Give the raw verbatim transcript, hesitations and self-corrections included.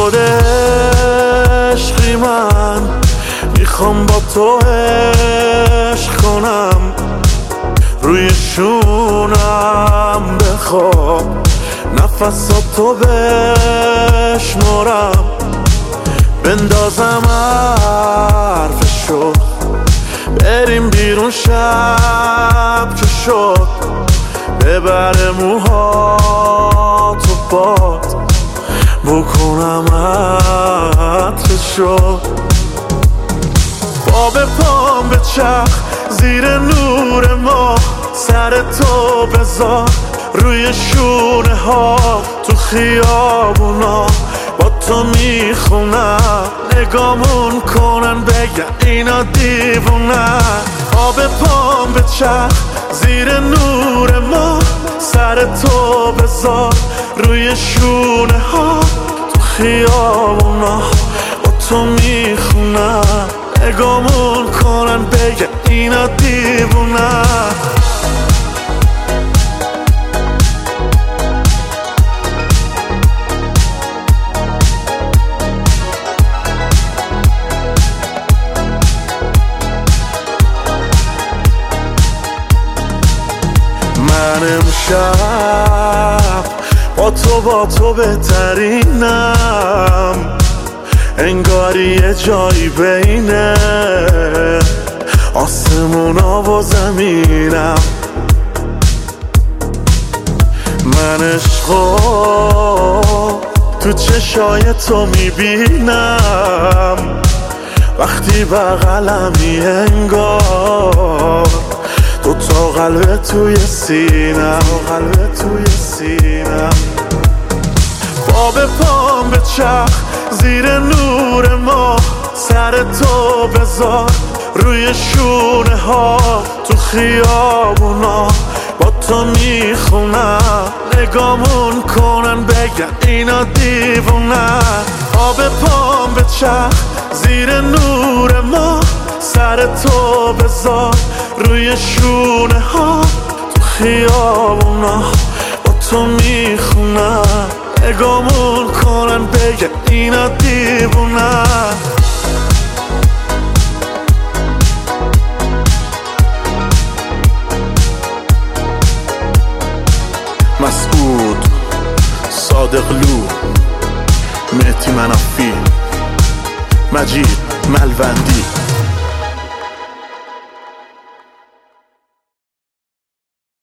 شده عشقی من، میخوام با تو عشق کنم، روی شونم بخواب، نفساتو بشمارم، بندازم حرفشو، بریم بیرون شب که شد، ببره موهاتو باد، بکنم عطرشو، با به پام به چرخ زیر نور ما، سر تو بذار روی شونه ها، تو خیابونا با تو میخونم، نگامون کنن بگن اینا دیوونن، آب پام به چرخ زیر نور ما، سر تو بذار روی شونه ها، تو خیابونا با تو میخونم، نگامون کنن بگن اینا دیوونن. من امشب با تو با تو بهترینم، انگاری یه جایی بینه آسمونا و زمینم، من عشقو تو چشای تو میبینم، وقتی بغلمی انگار دو تا قلب توی سینم، قلب توی سینم، با به پام به چرخ زیر نور ما، سر تو بذار روی شونه ها، تو خیابونا با تو میخونم، نگامون کنن بگن اینا دیوونن، آب پام به چرخ زیر نور ما، سر تو بذار روی شونه ها، تو خیابونا با تو میخونم، نگامون کنن بگن اینا دیوونن. مسعود صادقلو، مهدی منافی، مجید ملوندی.